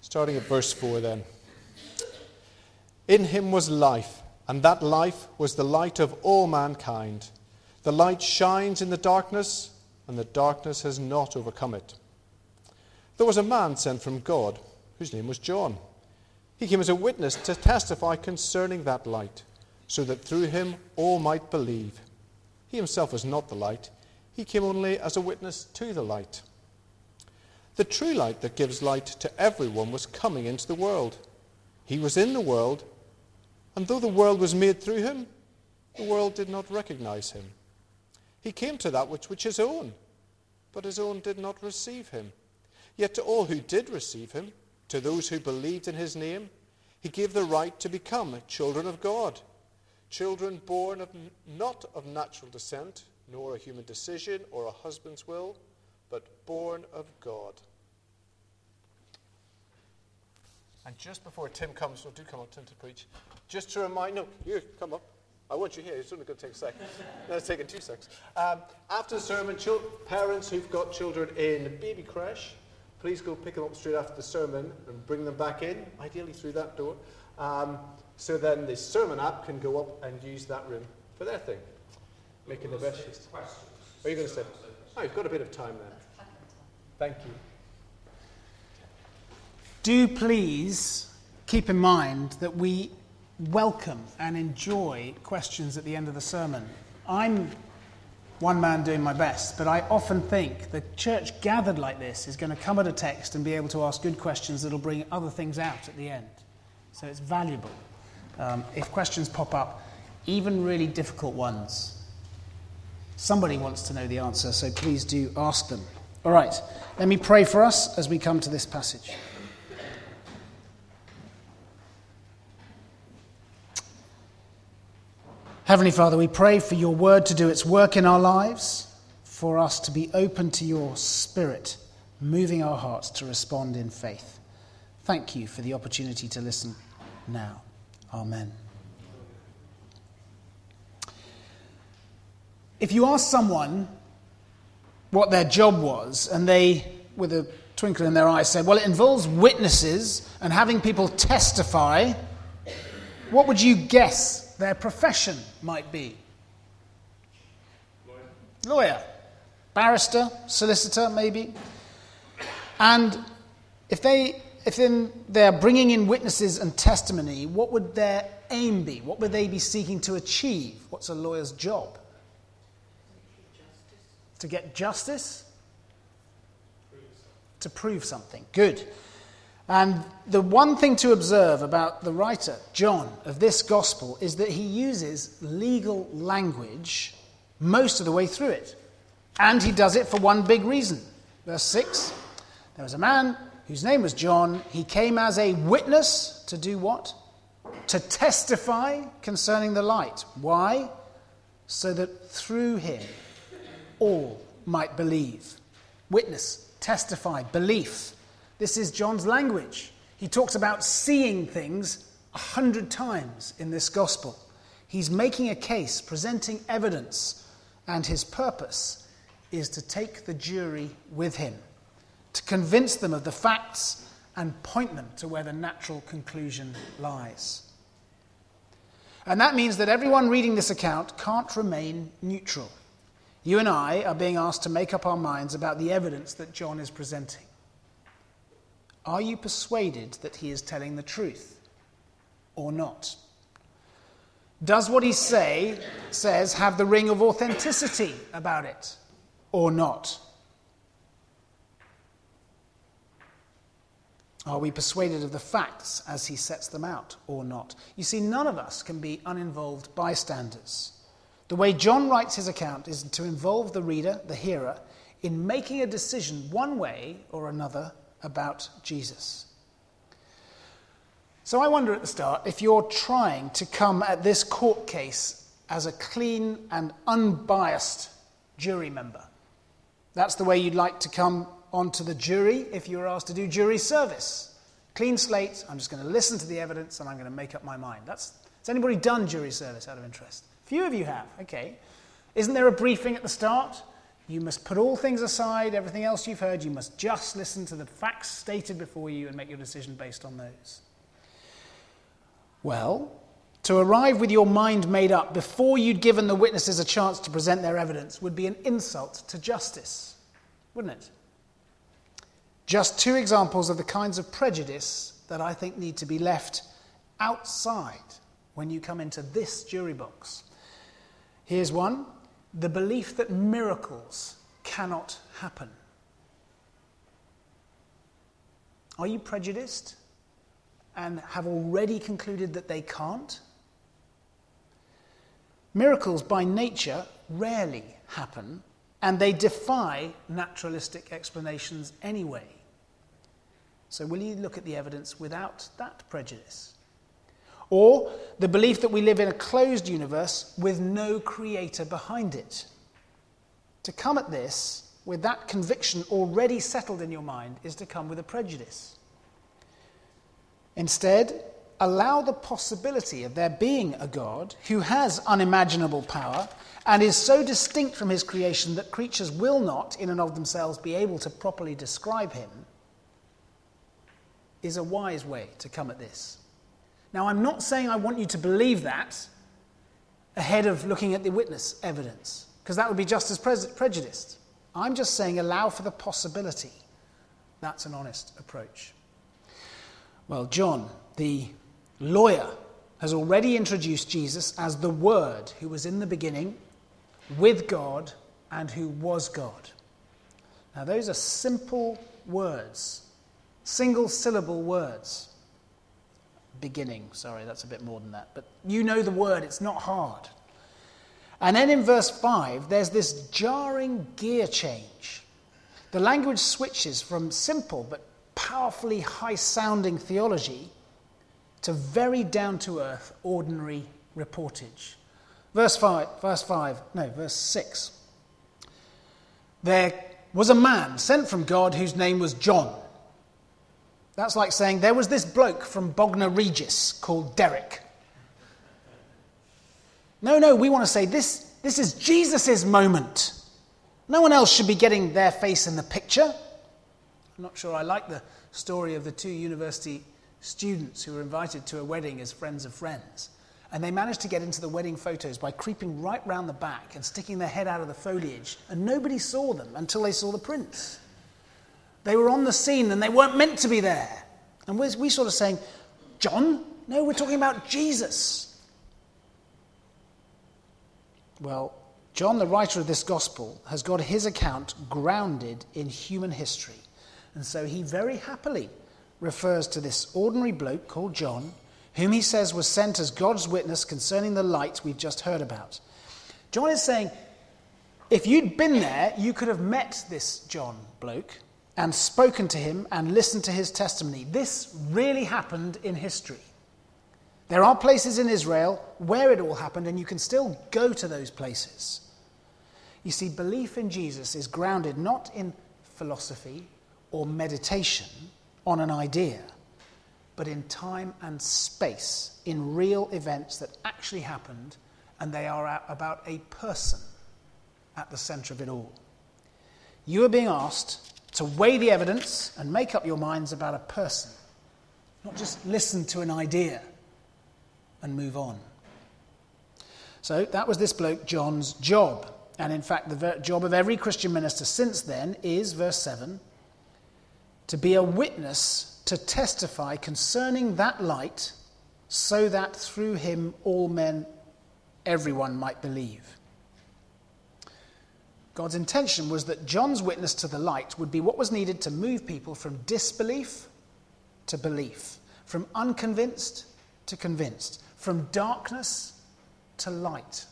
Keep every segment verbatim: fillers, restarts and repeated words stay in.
Starting at verse four then. In him was life, and that life was the light of all mankind. The light shines in the darkness, and the darkness has not overcome it. There was a man sent from God, whose name was John. He came as a witness to testify concerning that light, so that through him all might believe. He himself was not the light. He came only as a witness to the light. The true light that gives light to everyone was coming into the world. He was in the world, and though the world was made through him, the world did not recognize him. He came to that which was his own, but his own did not receive him. Yet to all who did receive him, to those who believed in his name, he gave the right to become children of God. Children born of not of natural descent, nor a human decision or a husband's will, but born of God. And just before Tim comes, so do come up, Tim, to preach, just to remind, no, you come up. I want you here. It's only going to take a second. No, it's taking two seconds. Um, after the sermon, chil- parents who've got children in baby creche, please go pick them up straight after the sermon and bring them back in, ideally through that door. Um, so then the sermon app can go up and use that room for their thing. Making the best use. Are you going to say? Oh, you've got a bit of time then. Thank you. Do please keep in mind that we welcome and enjoy questions at the end of the sermon. I'm one man doing my best, but I often think the church gathered like this is going to come at a text and be able to ask good questions that will bring other things out at the end. So it's valuable. Um, if questions pop up, even really difficult ones, somebody wants to know the answer, so please do ask them. All right, let me pray for us as we come to this passage. Heavenly Father, we pray for your word to do its work in our lives, for us to be open to your Spirit, moving our hearts to respond in faith. Thank you for the opportunity to listen now. Amen. If you ask someone what their job was, and they, with a twinkle in their eye, said, well, it involves witnesses and having people testify, what would you guess their profession might be? Lawyer. Lawyer. Barrister, solicitor, maybe. And if they, if then they're bringing in witnesses and testimony, what would their aim be? What would they be seeking to achieve? What's a lawyer's job? Justice. To get justice? Prove to prove something. Good. And the one thing to observe about the writer, John, of this gospel is that he uses legal language most of the way through it. And he does it for one big reason. Verse six, there was a man whose name was John. He came as a witness to do what? To testify concerning the light. Why? So that through him all might believe. Witness, testify, belief. This is John's language. He talks about seeing things a hundred times in this gospel. He's making a case, presenting evidence, and his purpose is to take the jury with him, to convince them of the facts and point them to where the natural conclusion lies. And that means that everyone reading this account can't remain neutral. You and I are being asked to make up our minds about the evidence that John is presenting. Are you persuaded that he is telling the truth or not? Does what he say says have the ring of authenticity about it or not? Are we persuaded of the facts as he sets them out or not? You see, none of us can be uninvolved bystanders. The way John writes his account is to involve the reader, the hearer, in making a decision one way or another about Jesus. So I wonder at the start if you're trying to come at this court case as a clean and unbiased jury member. That's the way you'd like to come onto the jury if you were asked to do jury service. Clean slate, I'm just going to listen to the evidence and I'm going to make up my mind. That's, has anybody done jury service out of interest? A few of you have, okay. Isn't there a briefing at the start? You must put all things aside, everything else you've heard. You must just listen to the facts stated before you and make your decision based on those. Well, to arrive with your mind made up before you'd given the witnesses a chance to present their evidence would be an insult to justice, wouldn't it? Just two examples of the kinds of prejudice that I think need to be left outside when you come into this jury box. Here's one: the belief that miracles cannot happen. Are you prejudiced and have already concluded that they can't? Miracles by nature rarely happen, and they defy naturalistic explanations anyway. So will you look at the evidence without that prejudice? Or the belief that we live in a closed universe with no creator behind it. To come at this with that conviction already settled in your mind is to come with a prejudice. Instead, allow the possibility of there being a God who has unimaginable power and is so distinct from his creation that creatures will not, in and of themselves, be able to properly describe him, is a wise way to come at this. Now, I'm not saying I want you to believe that ahead of looking at the witness evidence, because that would be just as pre- prejudiced. I'm just saying allow for the possibility. That's an honest approach. Well, John, the lawyer, has already introduced Jesus as the Word who was in the beginning with God and who was God. Now, those are simple words, single syllable words. Beginning, sorry, that's a bit more than that. But you know the word, it's not hard. And then in verse five, there's this jarring gear change. The language switches from simple but powerfully high-sounding theology to very down-to-earth, ordinary reportage. Verse five, verse five, no, verse six. There was a man sent from God whose name was John. That's like saying there was this bloke from Bognor Regis called Derek. No, no, we want to say this, this is Jesus' moment. No one else should be getting their face in the picture. I'm not sure I like the story of the two university students who were invited to a wedding as friends of friends. And they managed to get into the wedding photos by creeping right round the back and sticking their head out of the foliage. And nobody saw them until they saw the prince. They were on the scene and they weren't meant to be there. And we're, we're sort of saying, John? No, we're talking about Jesus. Well, John, the writer of this gospel, has got his account grounded in human history. And so he very happily refers to this ordinary bloke called John, whom he says was sent as God's witness concerning the light we've just heard about. John is saying, if you'd been there, you could have met this John bloke and spoken to him and listened to his testimony. This really happened in history. There are places in Israel where it all happened, and you can still go to those places. You see, belief in Jesus is grounded not in philosophy or meditation on an idea, but in time and space, in real events that actually happened, and they are about a person at the center of it all. You are being asked to weigh the evidence and make up your minds about a person, not just listen to an idea and move on. So that was this bloke John's job. And in fact, the ver- job of every Christian minister since then is, verse seven, to be a witness to testify concerning that light, so that through him all men, everyone might believe. God's intention was that John's witness to the light would be what was needed to move people from disbelief to belief, from unconvinced to convinced, from darkness to light.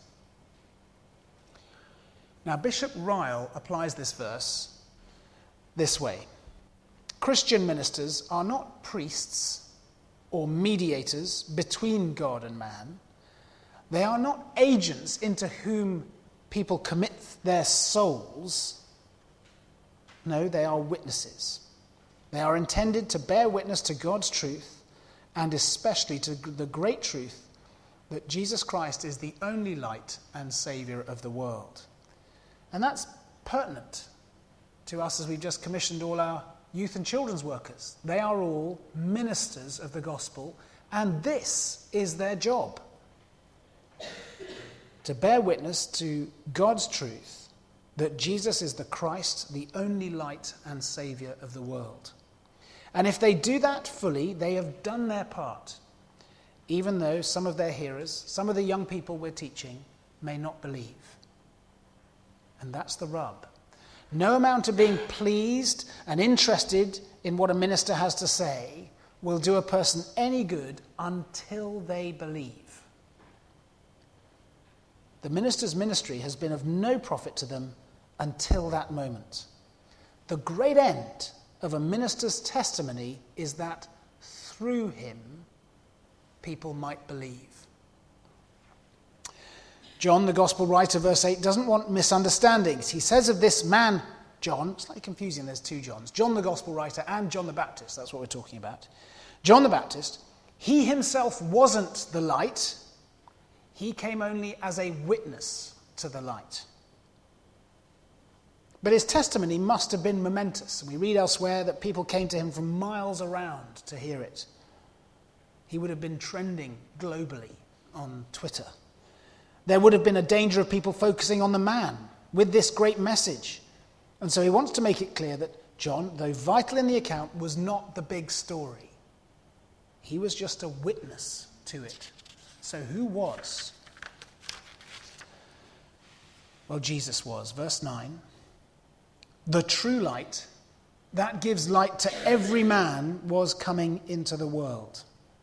Now, Bishop Ryle applies this verse this way. Christian ministers are not priests or mediators between God and man. They are not agents into whom people commit their souls. No, they are witnesses. They are intended to bear witness to God's truth, and especially to the great truth that Jesus Christ is the only light and Saviour of the world. And that's pertinent to us as we've just commissioned all our youth and children's workers. They are all ministers of the gospel, and this is their job: to bear witness to God's truth that Jesus is the Christ, the only light and saviour of the world. And if they do that fully, they have done their part, even though some of their hearers, some of the young people we're teaching, may not believe. And that's the rub. No amount of being pleased and interested in what a minister has to say will do a person any good until they believe. The minister's ministry has been of no profit to them until that moment. The great end of a minister's testimony is that through him, people might believe. John, the gospel writer, verse eight, doesn't want misunderstandings. He says of this man, John, slightly confusing, there's two Johns, John the gospel writer and John the Baptist, that's what we're talking about. John the Baptist, he himself wasn't the light, he came only as a witness to the light. But his testimony must have been momentous. We read elsewhere that people came to him from miles around to hear it. He would have been trending globally on Twitter. There would have been a danger of people focusing on the man with this great message. And so he wants to make it clear that John, though vital in the account, was not the big story. He was just a witness to it. So who was? Well, Jesus was. Verse nine. The true light that gives light to every man was coming into the world.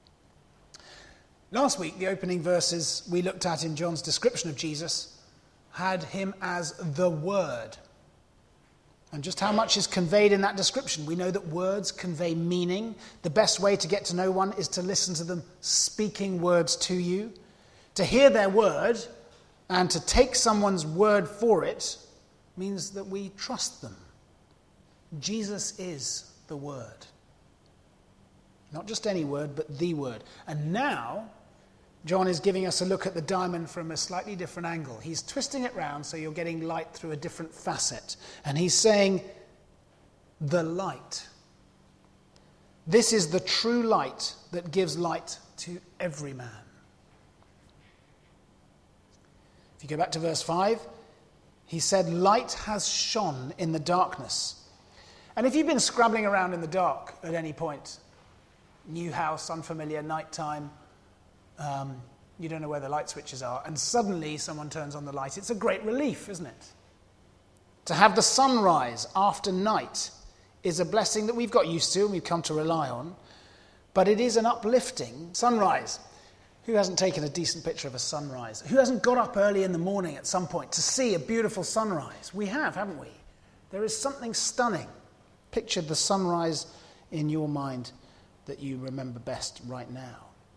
Last week, the opening verses we looked at in John's description of Jesus had him as the Word. And just how much is conveyed in that description? We know that words convey meaning. The best way to get to know one is to listen to them speaking words to you. To hear their word and to take someone's word for it means that we trust them. Jesus is the Word. Not just any word, but the Word. And now, John is giving us a look at the diamond from a slightly different angle. He's twisting it round so you're getting light through a different facet. And he's saying, the light. This is the true light that gives light to every man. If you go back to verse five, he said, light has shone in the darkness. And if you've been scrabbling around in the dark at any point, new house, unfamiliar, nighttime, um, you don't know where the light switches are, and suddenly someone turns on the light, it's a great relief, isn't it? To have the sunrise after night is a blessing that we've got used to and we've come to rely on, but it is an uplifting sunrise. Who hasn't taken a decent picture of a sunrise? Who hasn't got up early in the morning at some point to see a beautiful sunrise? We have, haven't we? There is something stunning. Picture the sunrise in your mind that you remember best right now.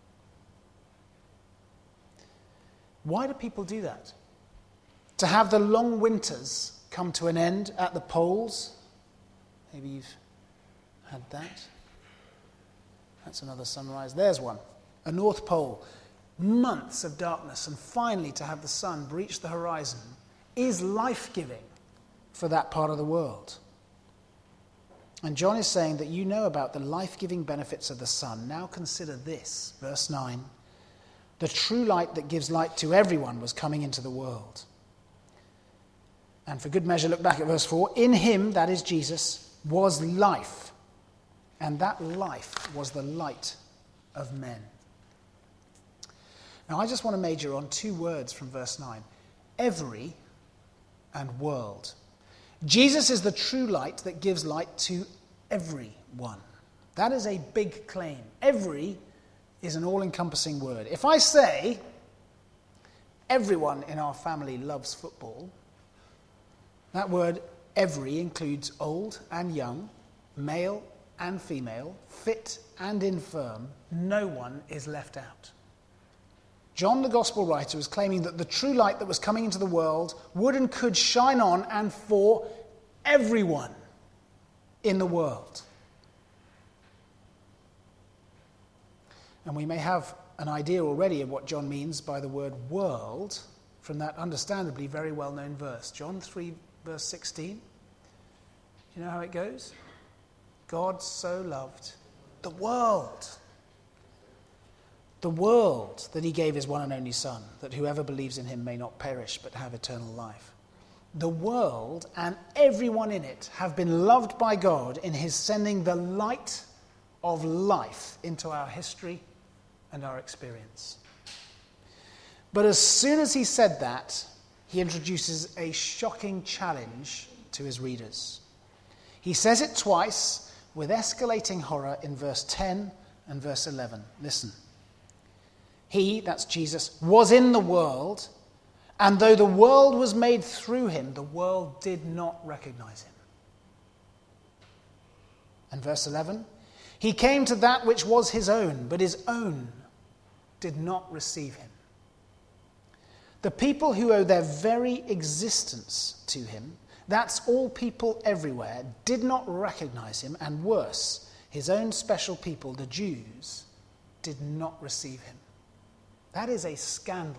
Why do people do that? To have the long winters come to an end at the poles. Maybe you've had that. That's another sunrise. There's one. A North Pole, months of darkness, and finally to have the sun breach the horizon is life-giving for that part of the world. And John is saying that you know about the life-giving benefits of the sun. Now consider this, verse nine. The true light that gives light to everyone was coming into the world. And for good measure, look back at verse four. In him, that is Jesus, was life, and that life was the light of men. Now, I just want to major on two words from verse nine. Every and world. Jesus is the true light that gives light to everyone. That is a big claim. Every is an all-encompassing word. If I say, everyone in our family loves football, that word every includes old and young, male and female, fit and infirm. No one is left out. John, the gospel writer, was claiming that the true light that was coming into the world would and could shine on and for everyone in the world. And we may have an idea already of what John means by the word world from that understandably very well-known verse. John three, verse sixteen. You know how it goes? God so loved the world. The world that he gave his one and only Son, that whoever believes in him may not perish but have eternal life. The world and everyone in it have been loved by God in his sending the light of life into our history and our experience. But as soon as he said that, he introduces a shocking challenge to his readers. He says it twice with escalating horror in verse ten and verse eleven. Listen. He, that's Jesus, was in the world, and though the world was made through him, the world did not recognize him. And verse eleven, he came to that which was his own, but his own did not receive him. The people who owe their very existence to him, that's all people everywhere, did not recognize him, and worse, his own special people, the Jews, did not receive him. That is a scandal.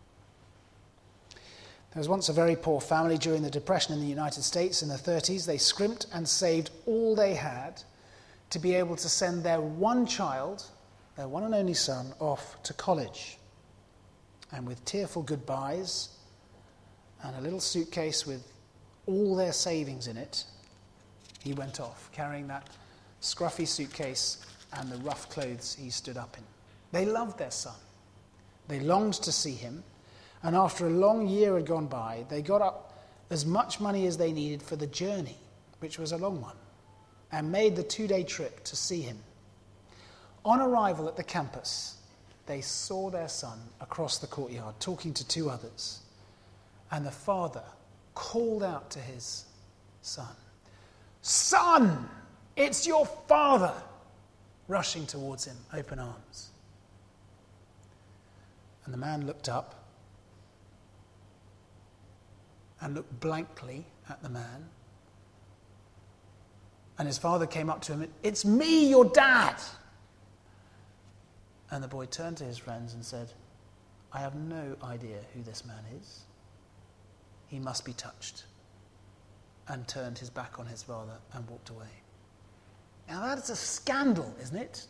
There was once a very poor family during the Depression in the United States in the thirties. They scrimped and saved all they had to be able to send their one child, their one and only son, off to college. And with tearful goodbyes and a little suitcase with all their savings in it, he went off, carrying that scruffy suitcase and the rough clothes he stood up in. They loved their son. They longed to see him, and after a long year had gone by, they got up as much money as they needed for the journey, which was a long one, and made the two-day trip to see him. On arrival at the campus, they saw their son across the courtyard talking to two others, and the father called out to his son, "Son, it's your father!" rushing towards him, open arms. And the man looked up and looked blankly at the man. And his father came up to him, "It's me, your dad!" And the boy turned to his friends and said, "I have no idea who this man is. He must be touched." And turned his back on his father and walked away. Now that is a scandal, isn't it?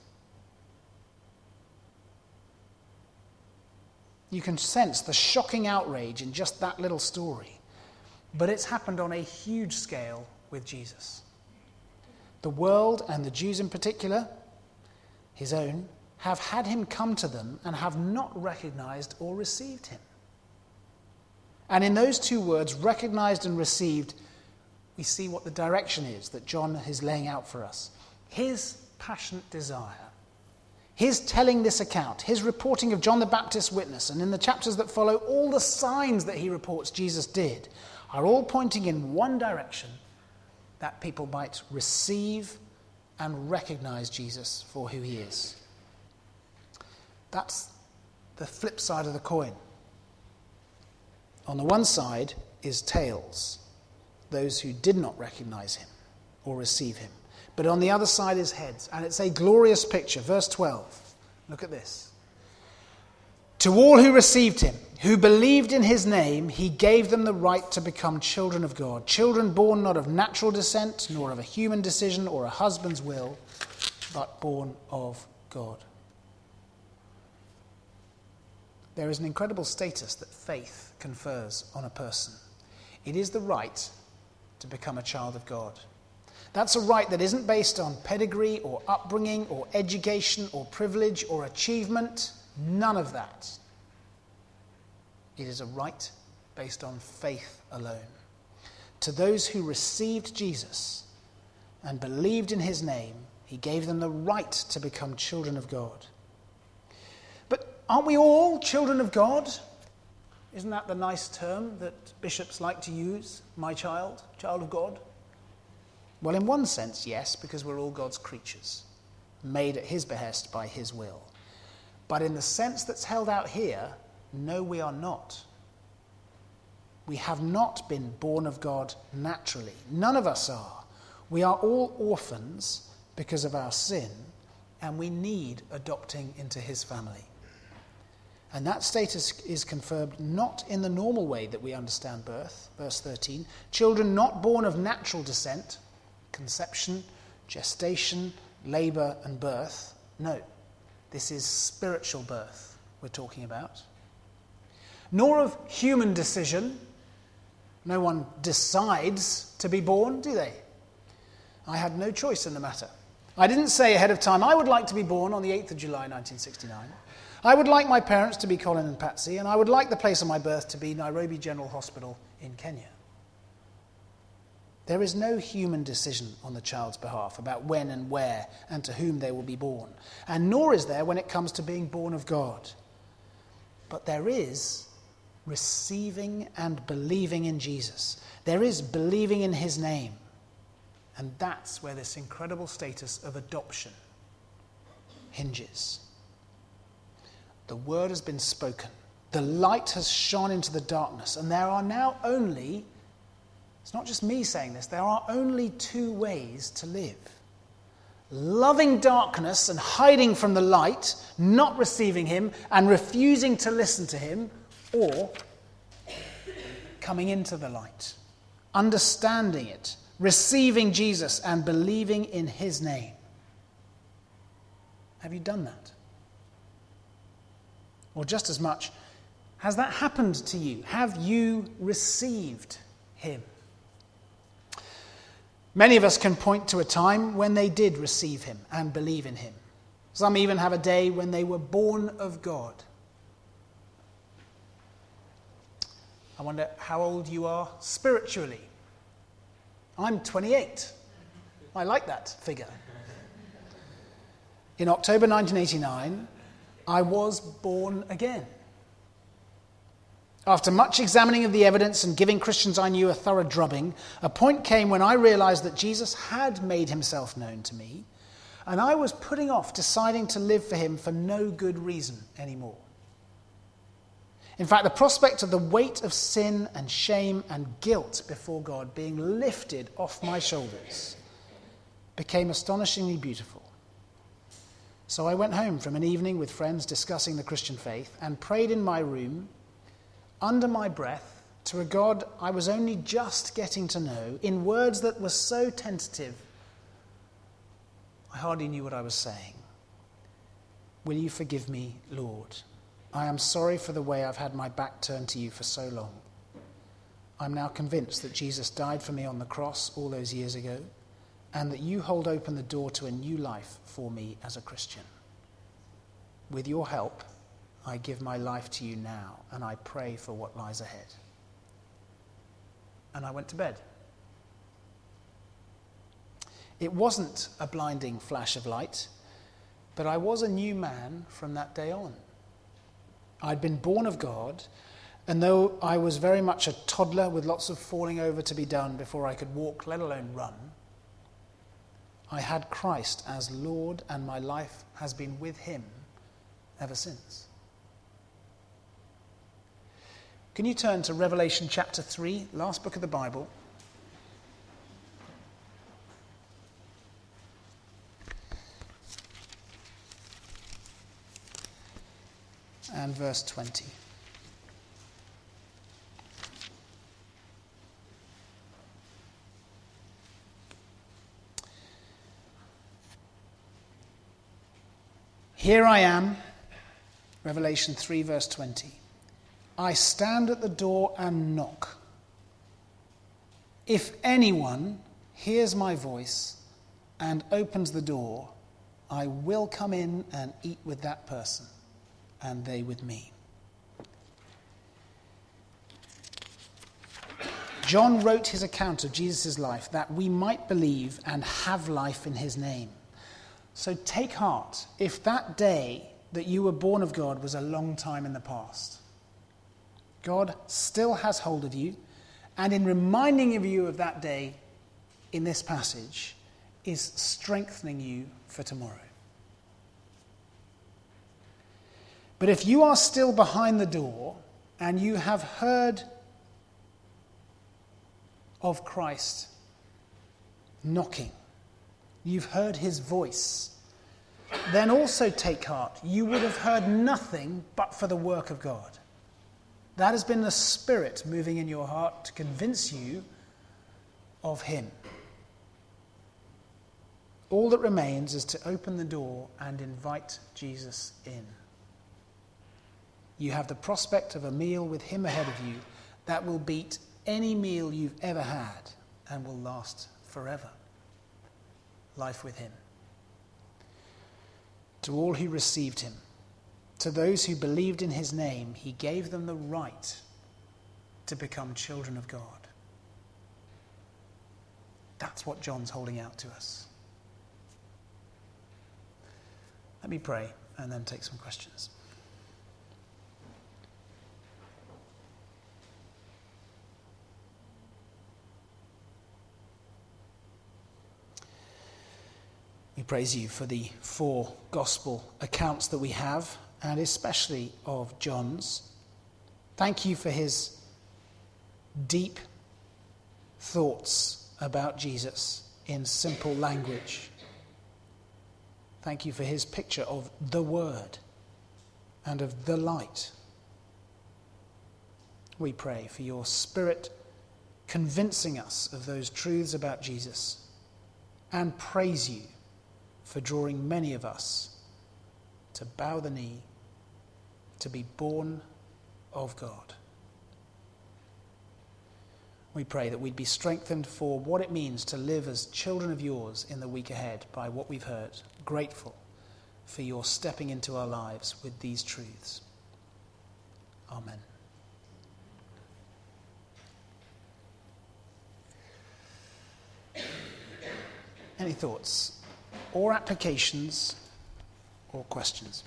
You can sense the shocking outrage in just that little story. But it's happened on a huge scale with Jesus. The world, and the Jews in particular, his own, have had him come to them and have not recognized or received him. And in those two words, recognized and received, we see what the direction is that John is laying out for us. His passionate desire, his telling this account, his reporting of John the Baptist's witness, and in the chapters that follow, all the signs that he reports Jesus did, are all pointing in one direction, that people might receive and recognize Jesus for who he is. That's the flip side of the coin. On the one side is tails, those who did not recognize him or receive him. But on the other side is heads, and it's a glorious picture. Verse twelve, look at this. To all who received him, who believed in his name, he gave them the right to become children of God, children born not of natural descent, nor of a human decision or a husband's will, but born of God. There is an incredible status that faith confers on a person. It is the right to become a child of God. That's a right that isn't based on pedigree or upbringing or education or privilege or achievement. None of that. It is a right based on faith alone. To those who received Jesus and believed in his name, he gave them the right to become children of God. But aren't we all children of God? Isn't that the nice term that bishops like to use? My child, child of God? Well, in one sense, yes, because we're all God's creatures, made at his behest by his will. But in the sense that's held out here, no, we are not. We have not been born of God naturally. None of us are. We are all orphans because of our sin, and we need adopting into his family. And that status is confirmed not in the normal way that we understand birth. Verse thirteen, children not born of natural descent, conception, gestation, labour and birth. No, this is spiritual birth we're talking about. Nor of human decision. No one decides to be born, do they? I had no choice in the matter. I didn't say ahead of time, I would like to be born on the eighth of July nineteen sixty-nine. I would like my parents to be Colin and Patsy, and I would like the place of my birth to be Nairobi General Hospital in Kenya. There is no human decision on the child's behalf about when and where and to whom they will be born, and nor is there when it comes to being born of God. But there is receiving and believing in Jesus. There is believing in his name. And that's where this incredible status of adoption hinges. The word has been spoken. The light has shone into the darkness. And there are now only, it's not just me saying this, there are only two ways to live. Loving darkness and hiding from the light, not receiving him and refusing to listen to him, or coming into the light, understanding it, receiving Jesus and believing in his name. Have you done that? Or just as much, has that happened to you? Have you received him? Many of us can point to a time when they did receive him and believe in him. Some even have a day when they were born of God. I wonder how old you are spiritually. I'm twenty-eight. I like that figure. In October nineteen eighty-nine, I was born again. After much examining of the evidence and giving Christians I knew a thorough drubbing, a point came when I realized that Jesus had made himself known to me, and I was putting off deciding to live for him for no good reason anymore. In fact, the prospect of the weight of sin and shame and guilt before God being lifted off my shoulders became astonishingly beautiful. So I went home from an evening with friends discussing the Christian faith and prayed in my room, under my breath, to a God I was only just getting to know, in words that were so tentative, I hardly knew what I was saying. Will you forgive me, Lord? I am sorry for the way I've had my back turned to you for so long. I'm now convinced that Jesus died for me on the cross all those years ago, and that you hold open the door to a new life for me as a Christian. With your help, I give my life to you now, and I pray for what lies ahead. And I went to bed. It wasn't a blinding flash of light, but I was a new man from that day on. I'd been born of God, and though I was very much a toddler with lots of falling over to be done before I could walk, let alone run, I had Christ as Lord, and my life has been with him ever since. Can you turn to Revelation chapter three, last book of the Bible? And verse twenty. Here I am, Revelation three, verse twenty. I stand at the door and knock. If anyone hears my voice and opens the door, I will come in and eat with that person, and they with me. John wrote his account of Jesus' life that we might believe and have life in his name. So take heart if that day that you were born of God was a long time in the past. God still has hold of you, and in reminding of you of that day in this passage is strengthening you for tomorrow. But if you are still behind the door and you have heard of Christ knocking, you've heard his voice, then also take heart. You would have heard nothing but for the work of God. That has been the Spirit moving in your heart to convince you of him. All that remains is to open the door and invite Jesus in. You have the prospect of a meal with him ahead of you that will beat any meal you've ever had and will last forever. Life with him. To all who received him, to those who believed in his name, he gave them the right to become children of God. That's what John's holding out to us. Let me pray and then take some questions. We praise you for the four gospel accounts that we have, and especially of John's. Thank you for his deep thoughts about Jesus in simple language. Thank you for his picture of the Word and of the light. We pray for your Spirit convincing us of those truths about Jesus, and praise you for drawing many of us to bow the knee, to be born of God. We pray that we'd be strengthened for what it means to live as children of yours in the week ahead by what we've heard. Grateful for your stepping into our lives with these truths. Amen. Any thoughts or applications or questions?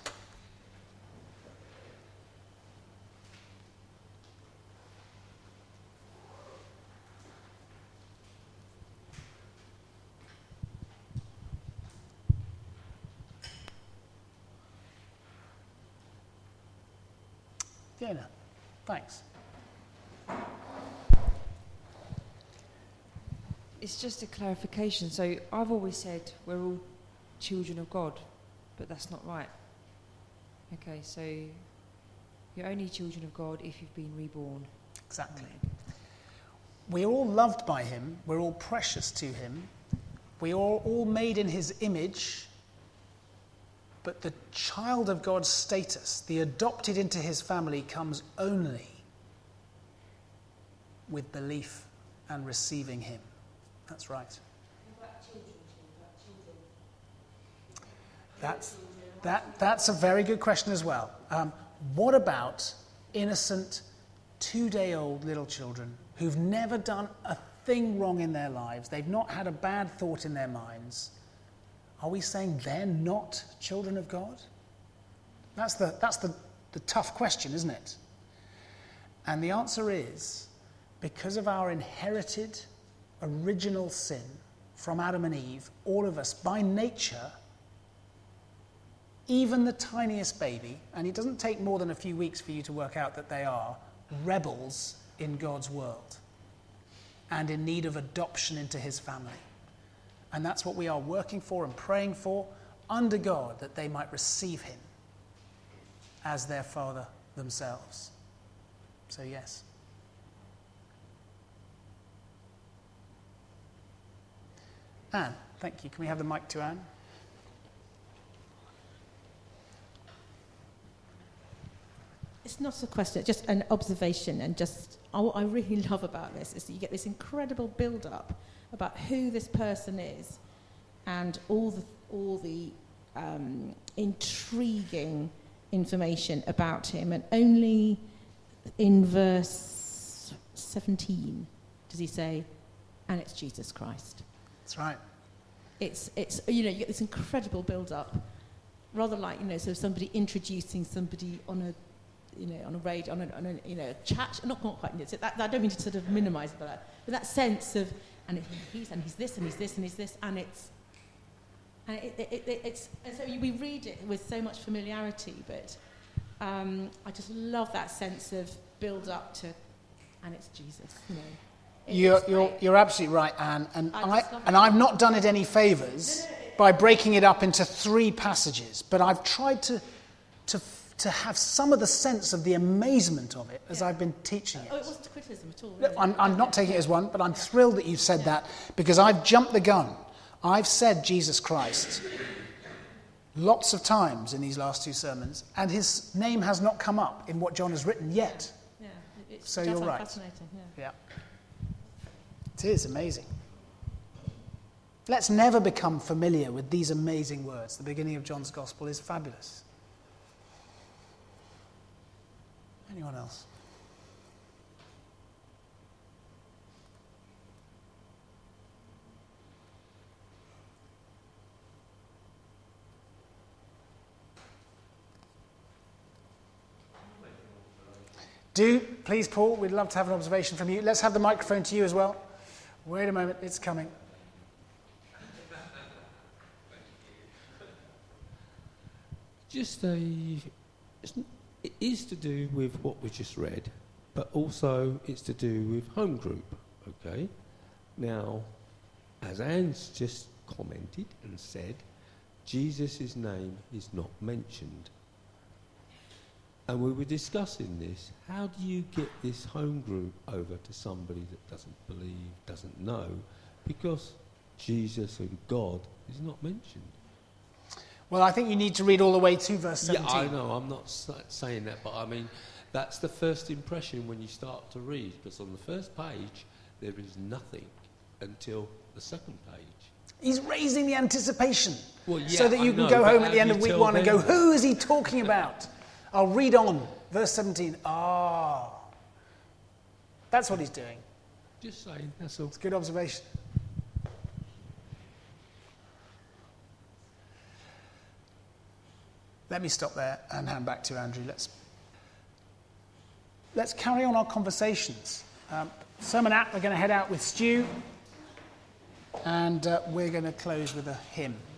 Fiona, thanks. It's just a clarification. So I've always said we're all children of God, but that's not right. Okay, so you're only children of God if you've been reborn. Exactly. We're all loved by him. We're all precious to him. We are all made in his image. But the child of God's status, the adopted into his family, comes only with belief and receiving him. That's right. That's, that, that's a very good question as well. Um, what about innocent, two-day-old little children who've never done a thing wrong in their lives? They've not had a bad thought in their minds. Are we saying they're not children of God? That's the, that's the, the tough question, isn't it? And the answer is, because of our inherited original sin from Adam and Eve, all of us, by nature, even the tiniest baby, and it doesn't take more than a few weeks for you to work out that they are, rebels in God's world and in need of adoption into his family. And that's what we are working for and praying for under God, that they might receive him as their Father themselves. So yes. Anne, thank you. Can we have the mic to Anne? It's not a question, it's just an observation, and just what I really love about this is that you get this incredible build-up about who this person is and all the all the um, intriguing information about him, and only in verse seventeen does he say, and it's Jesus Christ. That's right. It's it's you know you get this incredible build-up, rather like you know so somebody introducing somebody on a you know on a radio on a, on a you know chat, not not quite that, I don't mean to sort of minimise it, but, but that sense of and he's and he's this and he's this and he's this and it's and it, it, it, it's and so we read it with so much familiarity, but um, I just love that sense of build up to, and it's Jesus, you know. You're, you're, you're absolutely right, Anne, and I, I and I've not done it any favours. No, no, by breaking it up into three passages, but I've tried to, to, to have some of the sense of the amazement of it as Yeah. I've been teaching it. Oh, it wasn't a criticism at all. No, Really. I'm, I'm not taking it as one, but I'm thrilled that you've said that because I've jumped the gun. I've said Jesus Christ lots of times in these last two sermons, and his name has not come up in what John has written yet. Yeah, it- it's So it does you're sound right. fascinating. Yeah. Yeah. It is amazing. Let's never become familiar with these amazing words. The beginning of John's Gospel is fabulous. Anyone else? Do, please, Paul, we'd love to have an observation from you. Let's have the microphone to you as well. Wait a moment, it's coming. Just a, it's, it is to do with what we just read, but also it's to do with home group, okay? Now, as Anne's just commented and said, Jesus' name is not mentioned. And we were discussing this. How do you get this home group over to somebody that doesn't believe, doesn't know? Because Jesus and God is not mentioned. Well, I think you need to read all the way to verse seventeen. Yeah, I know. I'm not sa- saying that, but I mean, that's the first impression when you start to read. Because on the first page, there is nothing until the second page. He's raising the anticipation Well, yeah, so that you I can know, go but home how at the end do of you week tell one and go, them? who is he talking about? I'll read on. Verse seventeen. Ah. That's what he's doing. Just saying, that's all. It's a good observation. Let me stop there and hand back to Andrew. Let's, let's carry on our conversations. Um, Sermon app, we're going to head out with Stu, and uh, we're going to close with a hymn.